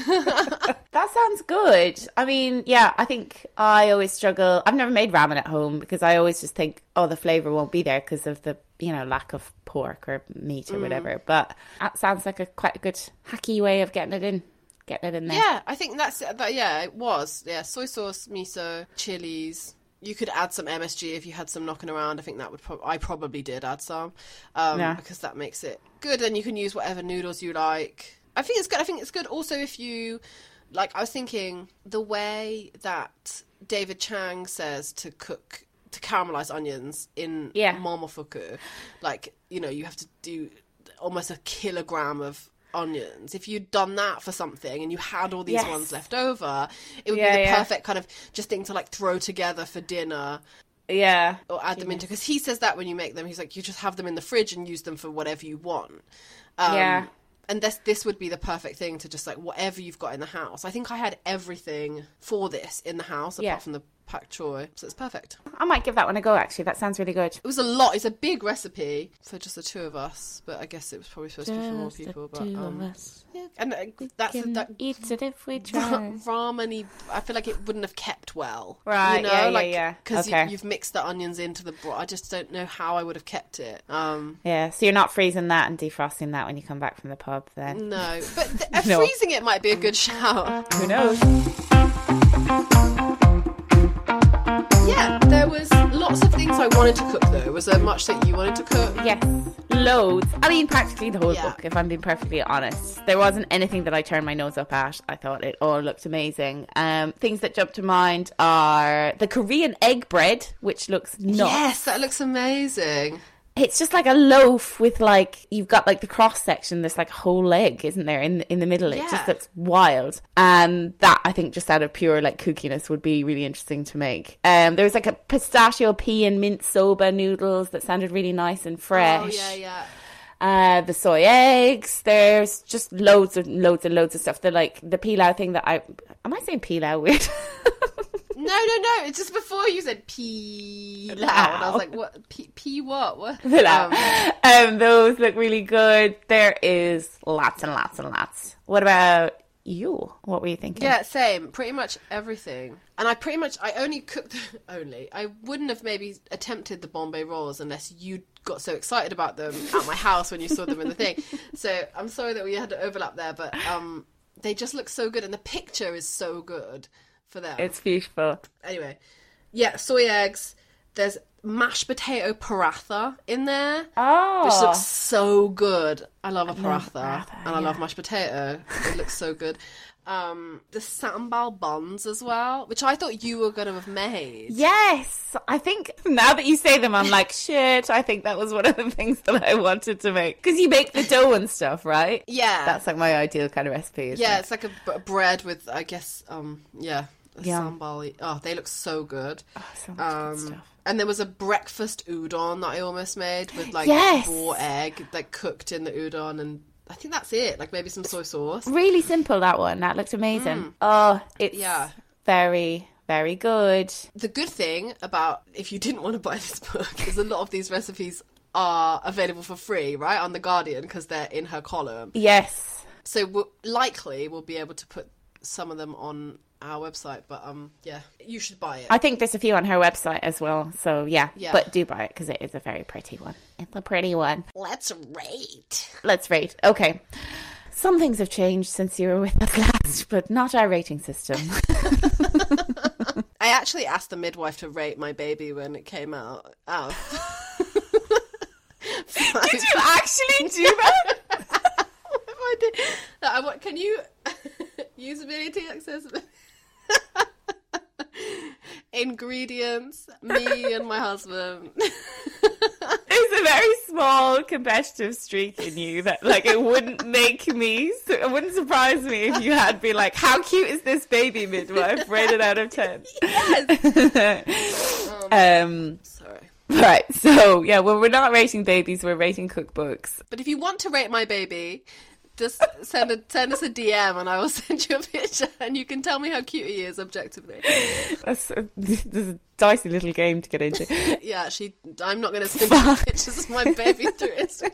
That sounds good. I mean, yeah, I think I always struggle. I've never made ramen at home because I always just think, oh, the flavour won't be there because of the, you know, lack of pork or meat or mm. whatever. But that sounds like a quite a good hacky way of getting it in. Getting it in there. Yeah, I think that's that. Yeah, it was. Yeah, soy sauce, miso, chilies. You could add some M S G if you had some knocking around. I think that would. Pro- I probably did add some, um, yeah. because that makes it good. And you can use whatever noodles you like. I think it's good. I think it's good also if you like. I was thinking the way that David Chang says to cook to caramelize onions in yeah. momofuku, like you know you have to do almost a kilogram of onions. If you'd done that for something and you had all these yes. ones left over, it would yeah, be the yeah. perfect kind of just thing to like throw together for dinner. Yeah. Or add them into, because he says that when you make them, he's like, you just have them in the fridge and use them for whatever you want. Um, yeah. And this this would be the perfect thing to just like whatever you've got in the house. I think I had everything for this in the house apart Yeah. from the pak choy, so it's perfect. I might give that one a go, actually. That sounds really good. It was a lot. It's a big recipe for just the two of us, but I guess it was probably supposed to be for more Just the people. But two of um, us. yeah, and uh, that's Can that. eat it if we Ra- try. ramen-y, I feel like it wouldn't have kept well. Right, you know? yeah, yeah, like, yeah. Because Okay. you, you've mixed the onions into the broth. I just don't know how I would have kept it. Um, Yeah, so you're not freezing that and defrosting that when you come back from the pub then? no, but th- uh, No. freezing it might be a good shout. Who knows? Yeah, there was lots of things I wanted to cook though. Was there much that you wanted to cook? Yes, loads. I mean, practically the whole Yeah. book, if I'm being perfectly honest. There wasn't anything that I turned my nose up at. I thought it all looked amazing. Um, things that jump to mind are the Korean egg bread, which looks nuts. Yes, that looks amazing. It's just like a loaf with like, you've got like the cross section, there's like a whole leg, isn't there, in in the middle. It Yeah. just looks wild. And that, I think, just out of pure like kookiness would be really interesting to make. Um, there was like a pistachio pea and mint soba noodles that sounded really nice and fresh. Oh yeah, yeah. Uh, the soy eggs. There's just loads and loads and loads of stuff. The like the pilau thing that I am I saying pilau weird? No, no, no. It's just before you said pea loud. And I was like, what? Pea, pea what? What? Pilau. Um, Um, those look really good. There is lots and lots and lots. What about you? What were you thinking? yeah, same. Pretty much everything. And I pretty much, I only cooked, only. I wouldn't have maybe attempted the Bombay rolls unless you got so excited about them at my house when you saw them in the thing. So I'm sorry that we had to overlap there, but um, they just look so good. And the picture is so good for them. It's beautiful. Anyway, yeah, soy eggs. There's mashed potato paratha in there, Oh. which looks so good. I love a love paratha, paratha, and I love yeah. mashed potato. It looks so good. Um, the sambal buns as well, which I thought you were going to have made. Yes, I think now that you say them, I'm like, shit, I think that was one of the things that I wanted to make. Because you make the dough and stuff, right? Yeah. That's like my ideal kind of recipe. Isn't Yeah, it? it's like a, b- bread with, I guess, um, yeah, a Yeah. sambal. Oh, they look so good. Oh, so much good Um, stuff. and there was a breakfast udon that I almost made with like Yes. raw egg, like cooked in the udon, and I think that's it. Like maybe some soy sauce. Really simple, that one. That looked amazing. Oh, it's Yeah. very, very good. The good thing about if you didn't want to buy this book is a lot of these recipes are available for free, right, on The Guardian because they're in her column. Yes. So we'll, likely we'll be able to put some of them on our website. But um, yeah, you should buy it. I think there's a few on her website as well. So yeah, Yeah. but do buy it because it is a very pretty one. It's a pretty one. Let's rate. Let's rate. Okay. Some things have changed since you were with us last, but not our rating system. I actually asked the midwife to rate my baby when it came out. Oh. Did you actually do that? What if I did? I want- Can you usability accessibility? Ingredients, me and my husband. There's a very small competitive streak in you that, like, it wouldn't make me, it wouldn't surprise me if you had been like, how cute is this baby midwife? Rated out of ten. Yes. um, Sorry. right, so, yeah, well, we're not rating babies, we're rating cookbooks. But if you want to rate my baby, just send a, send us a D M and I will send you a picture and you can tell me how cute he is objectively. That's a, this is a dicey little game to get into. Yeah, she. I'm not going to send you pictures of my baby through Instagram.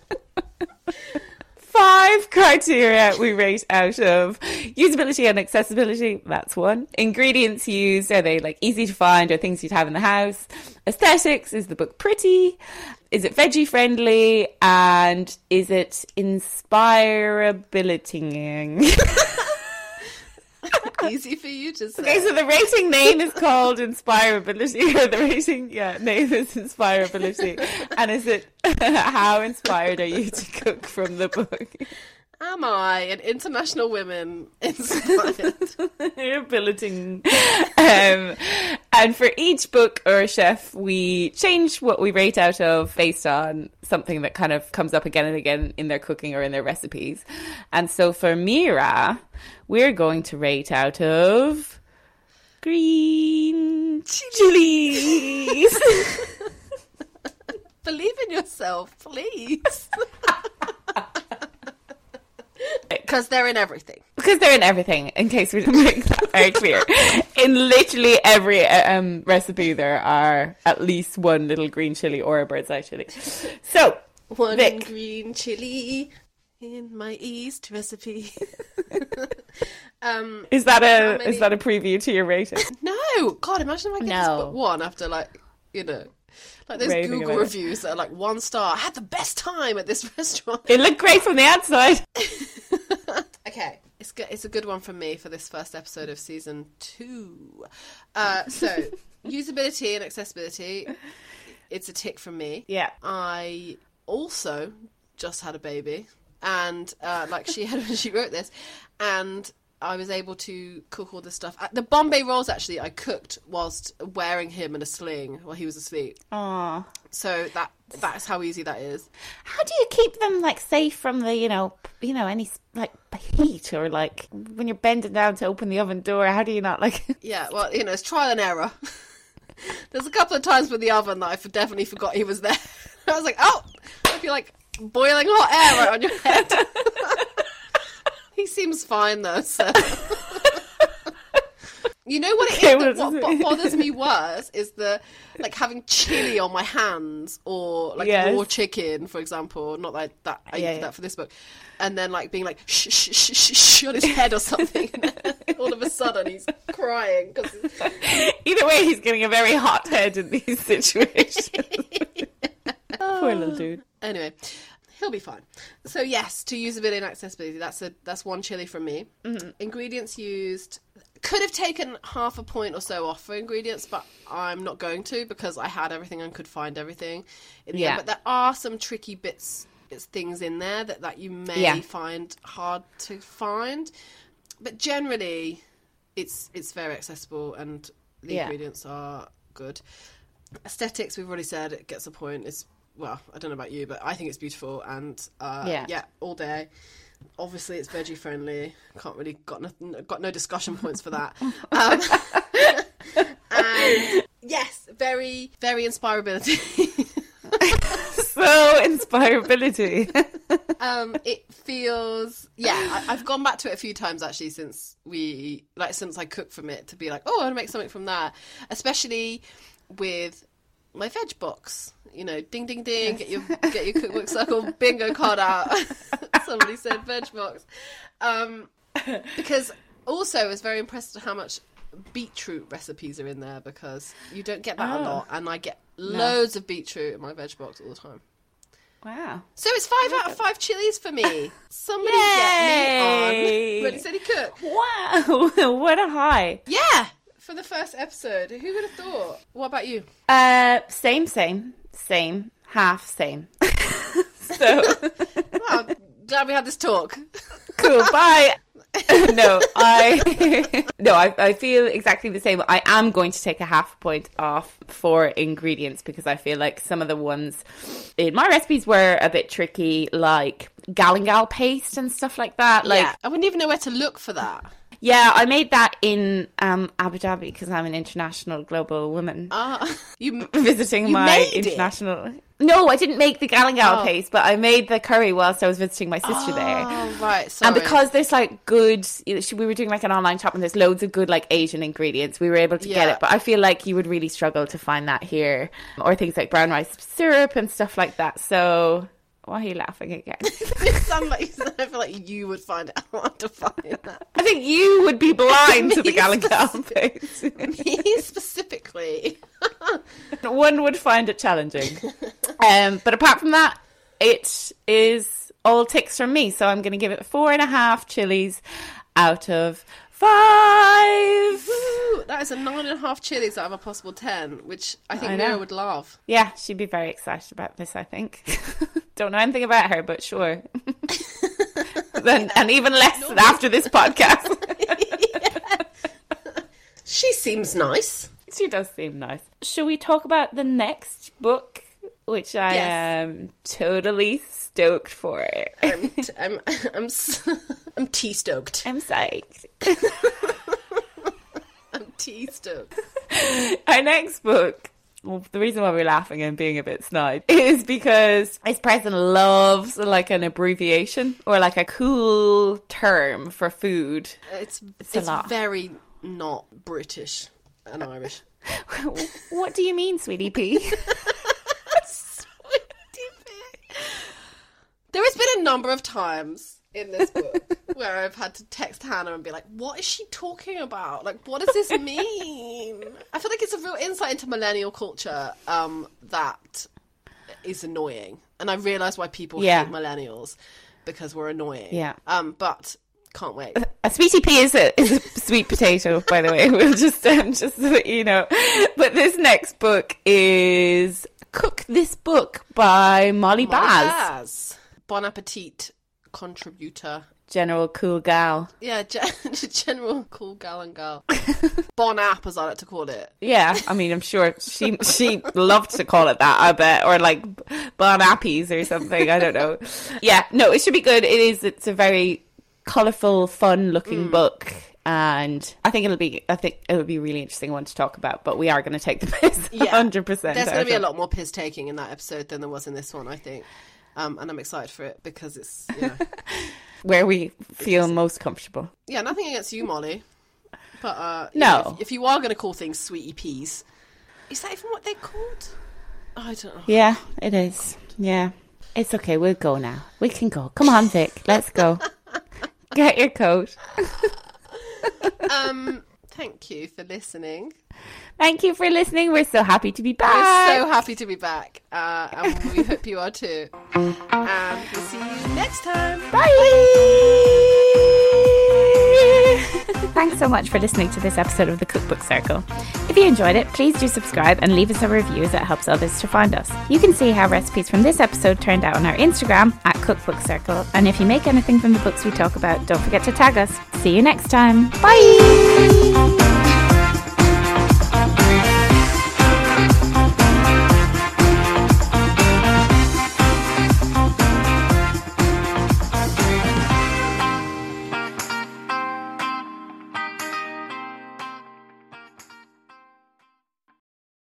Five criteria we rate out of usability and accessibility. That's one. Ingredients used. Are they like easy to find or things you'd have in the house? Aesthetics. Is the book pretty? Is it veggie friendly? And is it inspirability? Easy for you to say. Okay, so the rating name is called Inspirability, or the rating, yeah, name is Inspirability. And is it, how inspired are you to cook from the book? Am I an international women inspired? Ability. Um, and for each book or chef, we change what we rate out of based on something that kind of comes up again and again in their cooking or in their recipes. And so for Mira, we're going to rate out of Green chilies. Believe in yourself, please. Because they're in everything. Because they're in everything, in case we didn't make that very clear. In literally every um, recipe, there are at least one little green chili or a bird's eye chili. So, one Vic. green chili in my East recipe. um, is that a many... is that a preview to your rating? No, God, imagine if I get No. this book one after like you know. Like those Raving Google about it. reviews that are like one star. I had the best time at this restaurant. It looked great from the outside. Okay, it's good. It's a good one from me for this first episode of season two. Uh, so usability and accessibility, it's a tick from me. Yeah. I also just had a baby, and uh, like she had when she wrote this, and I was able to cook all this stuff. The Bombay rolls, actually, I cooked whilst wearing him in a sling while he was asleep. Aww. So that that's how easy that is. How do you keep them like safe from the, you know, you know, any like heat or like when you're bending down to open the oven door? How do you not like? Yeah, well, you know, it's trial and error. There's a couple of times with the oven that I definitely forgot he was there. I was like, oh, I feel like boiling hot air right on your head. He seems fine though, so. You know what it Okay, is? what That what, is what it? bothers me worse is the like having chili on my hands or like Yes. raw chicken, for example. Not like that. I Yeah, eat yeah. that for this book, and then like being like shh shh shh shh, shh on his head or something. All of a sudden he's crying because. Either way, he's getting a very hot head in these situations. Poor little dude. Anyway, he'll be fine. So yes, to usability and accessibility, that's a that's one chili from me. Mm-hmm. Ingredients used, could have taken half a point or so off for ingredients, but I'm not going to because I had everything and could find everything in the Yeah. end. But there are some tricky bits, bits things in there that, that you may Yeah. find hard to find. But generally, it's it's very accessible and the Yeah. ingredients are good. Aesthetics, we've already said, it gets a point. It's well, I don't know about you, but I think it's beautiful, and uh, Yeah. yeah, all day. Obviously, it's veggie friendly. Can't really got no, got no discussion points for that. Um, and yes, very very inspirability. So inspirability. um, it feels yeah. I, I've gone back to it a few times actually since we like since I cooked from it to be like, oh, I want to make something from that, especially with my veg box. You know, ding ding ding, get your get your cookbook circle bingo card out. Somebody said veg box. Um, because also I was very impressed at how much beetroot recipes are in there because you don't get that Oh. a lot, and I get loads of beetroot in my veg box all the time. Wow. So it's five out of five chilies for me. Somebody Yay! get me on Ready Steady Cook. Wow. What a high. Yeah, for the first episode. Who would have thought? What about you? Uh, same, same, same, half same. So Well, glad we had this talk. cool. Bye. no, I no, I, I feel exactly the same. I am going to take a half point off for ingredients because I feel like some of the ones in my recipes were a bit tricky, like galangal paste and stuff like that. Like, Yeah, I wouldn't even know where to look for that. yeah, I made that in um, Abu Dhabi because I'm an international global woman. Ah, you Visiting you my made it? international. No, I didn't make the galangal Oh. paste, but I made the curry whilst I was visiting my sister there. Oh, right. Sorry. And because there's like good, we were doing like an online shop and there's loads of good like Asian ingredients, we were able to get Yeah. it. But I feel like you would really struggle to find that here, or things like brown rice syrup and stuff like that. So why are you laughing again? you sound like I feel like you would find it hard to find that. I think you would be blind to the Me galangal paste. Me specifically. One would find it challenging. Um, but apart from that, it is all ticks from me. So I'm going to give it four and a half chilies out of five. Woo, that is a nine and a half chilies out of a possible ten, which I think I know. Mira would love. Yeah, she'd be very excited about this, I think. Don't know anything about her, but sure. then, and even less after this podcast. She seems nice. She does seem nice. Shall we talk about the next book, which I Yes. am totally stoked for? I'm, t- I'm, I'm, s- I'm tea stoked. I'm psyched. I'm Easton. Our next book, well, the reason why we're laughing and being a bit snide is because this person loves like an abbreviation or like a cool term for food. It's It's a it's lot. very not British and Irish. What do you mean, sweetie pea? There has been a number of times in this book where I've had to text Hannah and be like, what is she talking about? Like, what does this mean? I feel like it's a real insight into millennial culture um, that is annoying. And I realise why people Yeah. hate millennials, because we're annoying. Yeah. Um, but can't wait. A sweetie pea is a, is a sweet potato, by the way. We'll just, um, just so that you know. But this next book is Cook This Book by Molly, Molly Baz. Baz. Bon Appetit contributor. General Cool Gal. Yeah, gen- general cool gal and gal. Bon App, as I like to call it. Yeah, I mean, I'm sure she she loved to call it that, I bet. Or like Bon Appies or something, I don't know. Yeah, no, it should be good. It is, it's a very colourful, fun-looking mm. book. And I think it'll be, I think it'll be a really interesting one to talk about. But we are going to take the piss, yeah. one hundred percent. There's going to be a lot more piss taking in that episode than there was in this one, I think. Um, and I'm excited for it because it's, you know, where we feel most comfortable. Yeah, nothing against you, Molly. But uh, no, know, if, if you are going to call things sweetie peas, is that even what they're called? Oh, I don't know. Yeah, it is. Yeah, it's okay. We'll go now. We can go. Come on, Vic. Let's go. Get your coat. um, thank you for listening. Thank you for listening. We're so happy to be back. We're so happy to be back. Uh, and we hope you are too. And we'll see you next time. Bye. Thanks so much for listening to this episode of the Cookbook Circle. If you enjoyed it, please do subscribe and leave us a review as it helps others to find us. You can see how recipes from this episode turned out on our Instagram at Cookbook Circle. And if you make anything from the books we talk about, don't forget to tag us. See you next time. Bye.